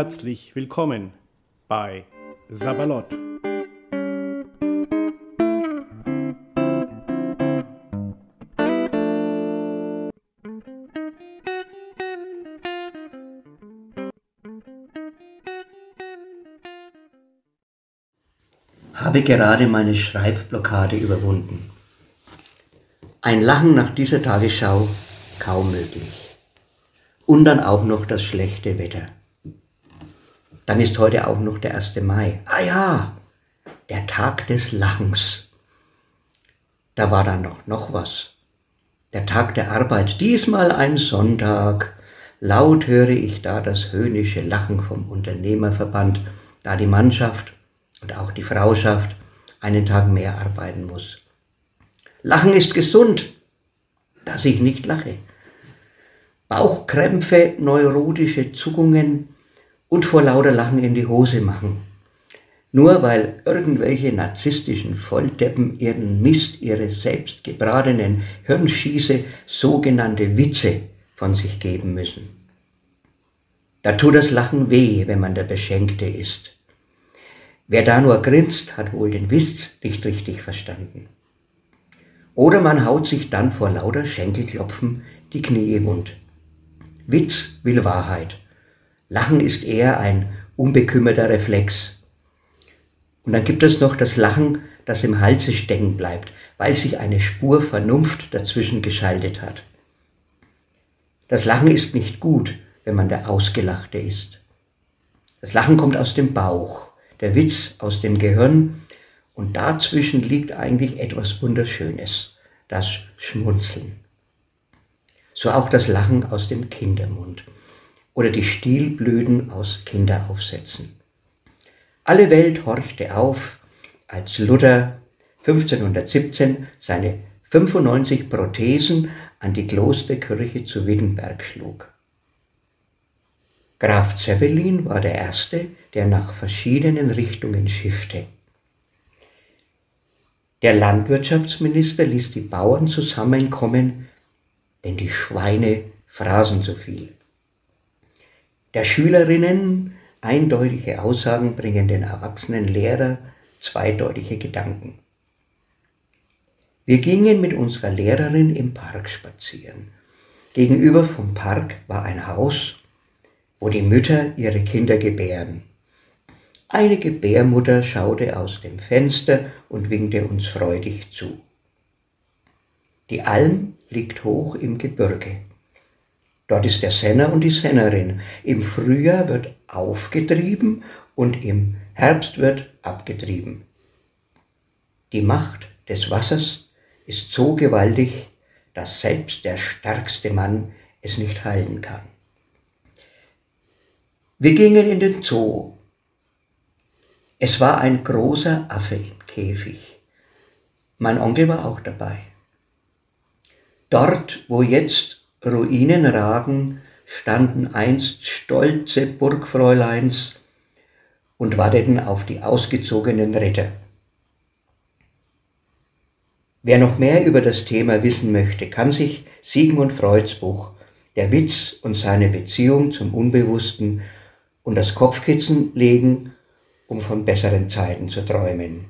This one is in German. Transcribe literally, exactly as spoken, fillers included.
Herzlich willkommen bei Sabalot. Habe gerade meine Schreibblockade überwunden. Ein Lachen nach dieser Tagesschau kaum möglich. Und dann auch noch das schlechte Wetter. Dann ist heute auch noch der erste Mai. Ah ja, der Tag des Lachens. Da war dann noch, noch was. Der Tag der Arbeit, diesmal ein Sonntag. Laut höre ich da das höhnische Lachen vom Unternehmerverband, da die Mannschaft und auch die Frauschaft einen Tag mehr arbeiten muss. Lachen ist gesund, dass ich nicht lache. Bauchkrämpfe, neurotische Zuckungen und vor lauter Lachen in die Hose machen. Nur weil irgendwelche narzisstischen Volldeppen ihren Mist, ihre selbst gebratenen Hirnschieße, sogenannte Witze von sich geben müssen. Da tut das Lachen weh, wenn man der Beschenkte ist. Wer da nur grinst, hat wohl den Witz nicht richtig verstanden. Oder man haut sich dann vor lauter Schenkelklopfen die Knie wund. Witz will Wahrheit. Lachen ist eher ein unbekümmerter Reflex. Und dann gibt es noch das Lachen, das im Halse stecken bleibt, weil sich eine Spur Vernunft dazwischen geschaltet hat. Das Lachen ist nicht gut, wenn man der Ausgelachte ist. Das Lachen kommt aus dem Bauch, der Witz aus dem Gehirn und dazwischen liegt eigentlich etwas Wunderschönes, das Schmunzeln. So auch das Lachen aus dem Kindermund oder die Stilblüten aus Kinderaufsätzen. Alle Welt horchte auf, als Luther fünfzehnhundertsiebzehn seine fünfundneunzig Prothesen an die Klosterkirche zu Wittenberg schlug. Graf Zeppelin war der Erste, der nach verschiedenen Richtungen schiffte. Der Landwirtschaftsminister ließ die Bauern zusammenkommen, denn die Schweine fraßen zu viel. Der Schülerinnen eindeutige Aussagen bringen den erwachsenen Lehrer zweideutige Gedanken. Wir gingen mit unserer Lehrerin im Park spazieren. Gegenüber vom Park war ein Haus, wo die Mütter ihre Kinder gebären. Eine Gebärmutter schaute aus dem Fenster und winkte uns freudig zu. Die Alm liegt hoch im Gebirge. Dort ist der Senner und die Sennerin. Im Frühjahr wird aufgetrieben und im Herbst wird abgetrieben. Die Macht des Wassers ist so gewaltig, dass selbst der stärkste Mann es nicht halten kann. Wir gingen in den Zoo. Es war ein großer Affe im Käfig. Mein Onkel war auch dabei. Dort, wo jetzt Ruinen ragen, standen einst stolze Burgfräuleins und warteten auf die ausgezogenen Ritter. Wer noch mehr über das Thema wissen möchte, kann sich Sigmund Freuds Buch Der Witz und seine Beziehung zum Unbewussten und das Kopfkissen legen, um von besseren Zeiten zu träumen.